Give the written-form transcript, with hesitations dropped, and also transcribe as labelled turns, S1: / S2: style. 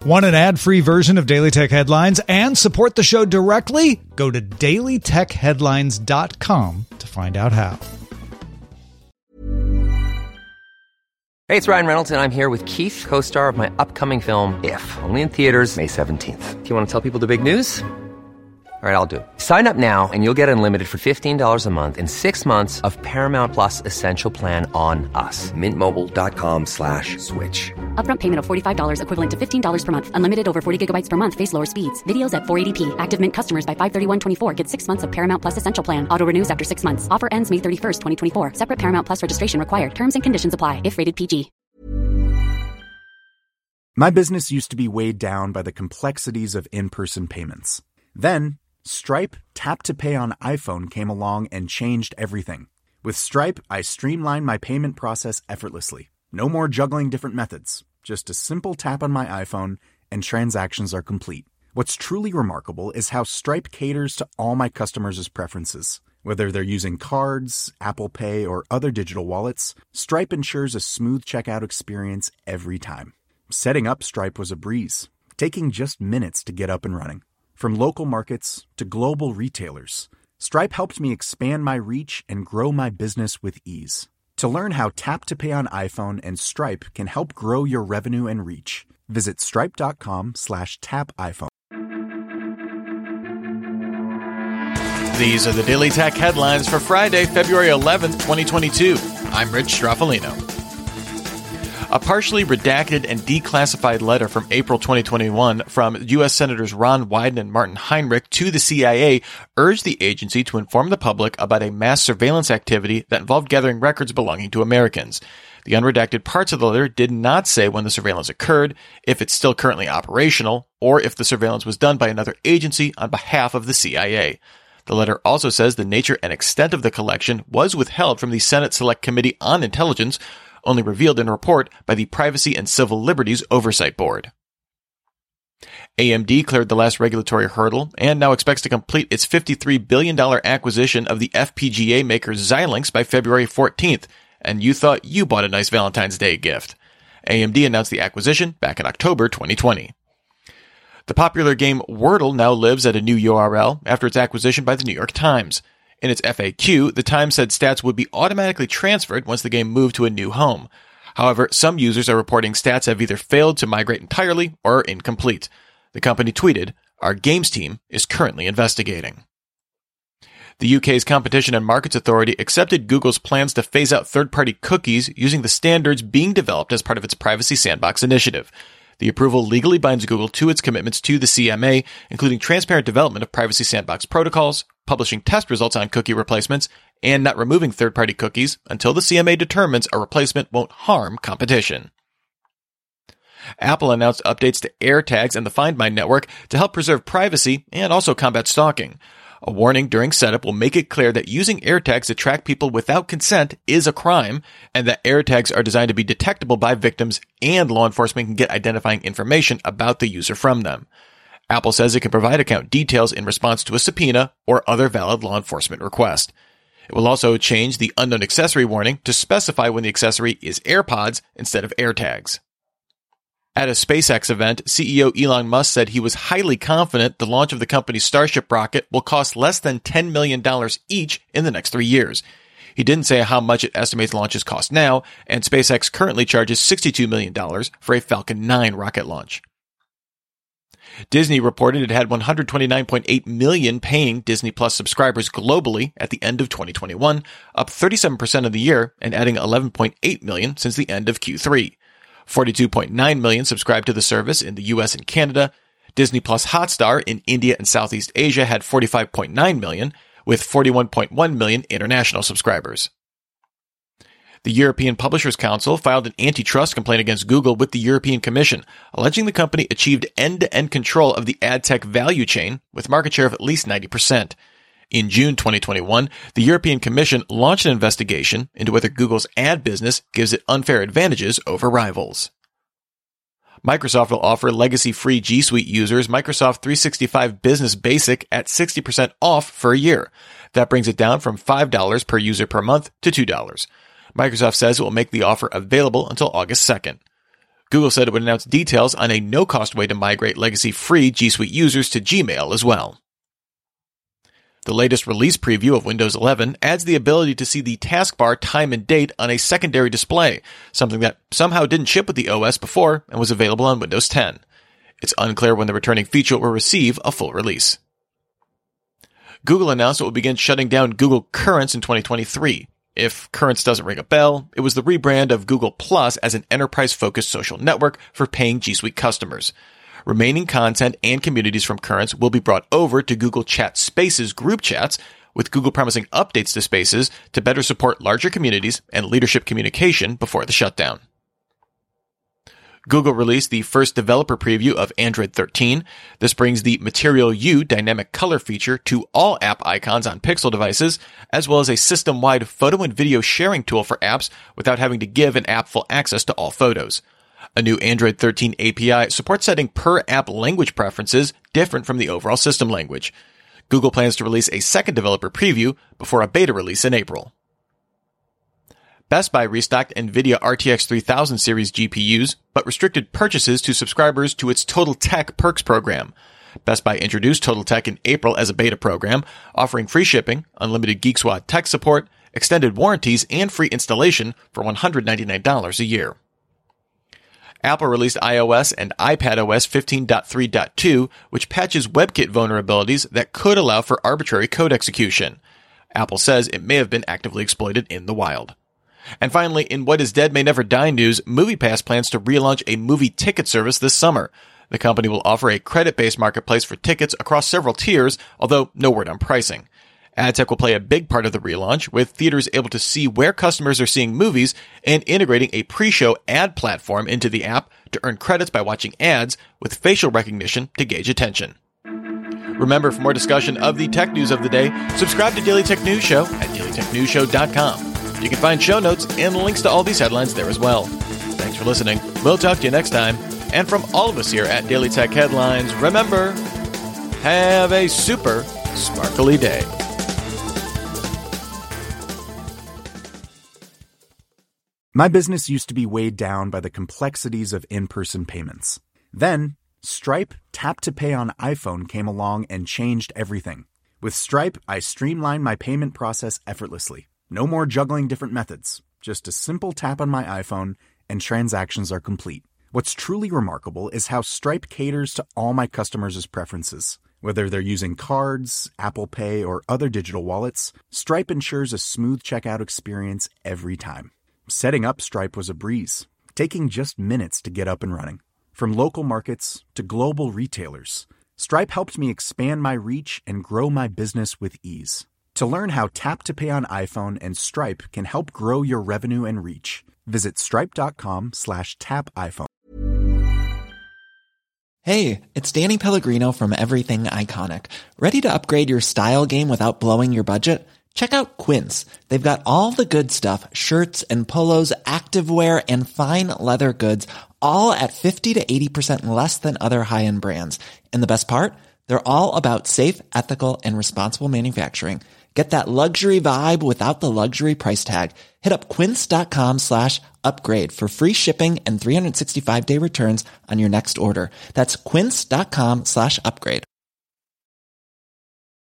S1: Want an ad-free version of Daily Tech Headlines and support the show directly? Go to dailytechheadlines.com to find out how.
S2: Hey, it's Ryan Reynolds, and I'm here with Keith, co-star of my upcoming film, If, only in theaters May 17th. Do you want to tell people the big news? All right, I'll do it. Sign up now and you'll get unlimited for $15 a month and 6 months of Paramount Plus Essential Plan on us. MintMobile.com/switch.
S3: Upfront payment of $45 equivalent to $15 per month. Unlimited over 40 gigabytes per month. Face lower speeds. Videos at 480p. Active Mint customers by 531.24 get 6 months of Paramount Plus Essential Plan. Auto renews after 6 months. Offer ends May 31st, 2024. Separate Paramount Plus registration required. Terms and conditions apply if rated PG.
S4: My business used to be weighed down by the complexities of in-person payments. Then, Stripe Tap to Pay on iPhone came along and changed everything. With Stripe, I streamlined my payment process effortlessly. No more juggling different methods. Just a simple tap on my iPhone and transactions are complete. What's truly remarkable is how Stripe caters to all my customers' preferences. Whether they're using cards, Apple Pay, or other digital wallets, Stripe ensures a smooth checkout experience every time. Setting up Stripe was a breeze, taking just minutes to get up and running. From local markets to global retailers, Stripe helped me expand my reach and grow my business with ease. To learn how Tap to Pay on iPhone and Stripe can help grow your revenue and reach, visit stripe.com/tapiphone.
S5: These are the Daily Tech headlines for Friday, February 11th, 2022. I'm Rich Stroffolino. A partially redacted and declassified letter from April 2021 from U.S. Senators Ron Wyden and Martin Heinrich to the CIA urged the agency to inform the public about a mass surveillance activity that involved gathering records belonging to Americans. The unredacted parts of the letter did not say when the surveillance occurred, if it's still currently operational, or if the surveillance was done by another agency on behalf of the CIA. The letter also says the nature and extent of the collection was withheld from the Senate Select Committee on Intelligence, only revealed in a report by the Privacy and Civil Liberties Oversight Board. AMD cleared the last regulatory hurdle and now expects to complete its $53 billion acquisition of the FPGA maker Xilinx by February 14th, and you thought you bought a nice Valentine's Day gift. AMD announced the acquisition back in October 2020. The popular game Wordle now lives at a new URL after its acquisition by the New York Times. In its FAQ, the Times said stats would be automatically transferred once the game moved to a new home. However, some users are reporting stats have either failed to migrate entirely or are incomplete. The company tweeted, "Our games team is currently investigating." The UK's Competition and Markets Authority accepted Google's plans to phase out third-party cookies using the standards being developed as part of its Privacy Sandbox initiative. The approval legally binds Google to its commitments to the CMA, including transparent development of Privacy Sandbox protocols, publishing test results on cookie replacements, and not removing third-party cookies until the CMA determines a replacement won't harm competition. Apple announced updates to AirTags and the Find My network to help preserve privacy and also combat stalking. A warning during setup will make it clear that using AirTags to track people without consent is a crime, and that AirTags are designed to be detectable by victims and law enforcement can get identifying information about the user from them. Apple says it can provide account details in response to a subpoena or other valid law enforcement request. It will also change the unknown accessory warning to specify when the accessory is AirPods instead of AirTags. At a SpaceX event, CEO Elon Musk said he was highly confident the launch of the company's Starship rocket will cost less than $10 million each in the next 3 years. He didn't say how much it estimates launches cost now, and SpaceX currently charges $62 million for a Falcon 9 rocket launch. Disney reported it had 129.8 million paying Disney Plus subscribers globally at the end of 2021, up 37% of the year and adding 11.8 million since the end of Q3. 42.9 million subscribed to the service in the US and Canada. Disney Plus Hotstar in India and Southeast Asia had 45.9 million, with 41.1 million international subscribers. The European Publishers Council filed an antitrust complaint against Google with the European Commission, alleging the company achieved end-to-end control of the ad tech value chain with market share of at least 90%. In June 2021, the European Commission launched an investigation into whether Google's ad business gives it unfair advantages over rivals. Microsoft will offer legacy-free G Suite users Microsoft 365 Business Basic at 60% off for a year. That brings it down from $5 per user per month to $2. Microsoft says it will make the offer available until August 2nd. Google said it would announce details on a no-cost way to migrate legacy-free G Suite users to Gmail as well. The latest release preview of Windows 11 adds the ability to see the taskbar time and date on a secondary display, something that somehow didn't ship with the OS before and was available on Windows 10. It's unclear when the returning feature will receive a full release. Google announced it will begin shutting down Google Currents in 2023. If Currents doesn't ring a bell, it was the rebrand of Google Plus as an enterprise-focused social network for paying G Suite customers. Remaining content and communities from Currents will be brought over to Google Chat Spaces group chats, with Google promising updates to Spaces to better support larger communities and leadership communication before the shutdown. Google released the first developer preview of Android 13. This brings the Material You dynamic color feature to all app icons on Pixel devices, as well as a system-wide photo and video sharing tool for apps without having to give an app full access to all photos. A new Android 13 API supports setting per-app language preferences different from the overall system language. Google plans to release a second developer preview before a beta release in April. Best Buy restocked NVIDIA RTX 3000 series GPUs, but restricted purchases to subscribers to its Total Tech Perks program. Best Buy introduced Total Tech in April as a beta program, offering free shipping, unlimited Geek Squad tech support, extended warranties, and free installation for $199 a year. Apple released iOS and iPadOS 15.3.2, which patches WebKit vulnerabilities that could allow for arbitrary code execution. Apple says it may have been actively exploited in the wild. And finally, in What Is Dead May Never Die news, MoviePass plans to relaunch a movie ticket service this summer. The company will offer a credit-based marketplace for tickets across several tiers, although no word on pricing. AdTech will play a big part of the relaunch, with theaters able to see where customers are seeing movies and integrating a pre-show ad platform into the app to earn credits by watching ads with facial recognition to gauge attention. Remember, for more discussion of the tech news of the day, subscribe to Daily Tech News Show at dailytechnewsshow.com. You can find show notes and links to all these headlines there as well. Thanks for listening. We'll talk to you next time. And from all of us here at Daily Tech Headlines, remember, have a super sparkly day.
S4: My business used to be weighed down by the complexities of in-person payments. Then, Stripe Tap to Pay on iPhone came along and changed everything. With Stripe, I streamlined my payment process effortlessly. No more juggling different methods. Just a simple tap on my iPhone and transactions are complete. What's truly remarkable is how Stripe caters to all my customers' preferences. Whether they're using cards, Apple Pay, or other digital wallets, Stripe ensures a smooth checkout experience every time. Setting up Stripe was a breeze, taking just minutes to get up and running. From local markets to global retailers, Stripe helped me expand my reach and grow my business with ease. To learn how Tap to Pay on iPhone and Stripe can help grow your revenue and reach, visit stripe.com/tapiphone.
S6: Hey, it's Danny Pellegrino from Everything Iconic. Ready to upgrade your style game without blowing your budget? Check out Quince. They've got all the good stuff, shirts and polos, activewear, and fine leather goods, all at 50 to 80% less than other high-end brands. And the best part? They're all about safe, ethical, and responsible manufacturing. Get that luxury vibe without the luxury price tag. Hit up quince.com/upgrade for free shipping and 365-day returns on your next order. That's quince.com/upgrade.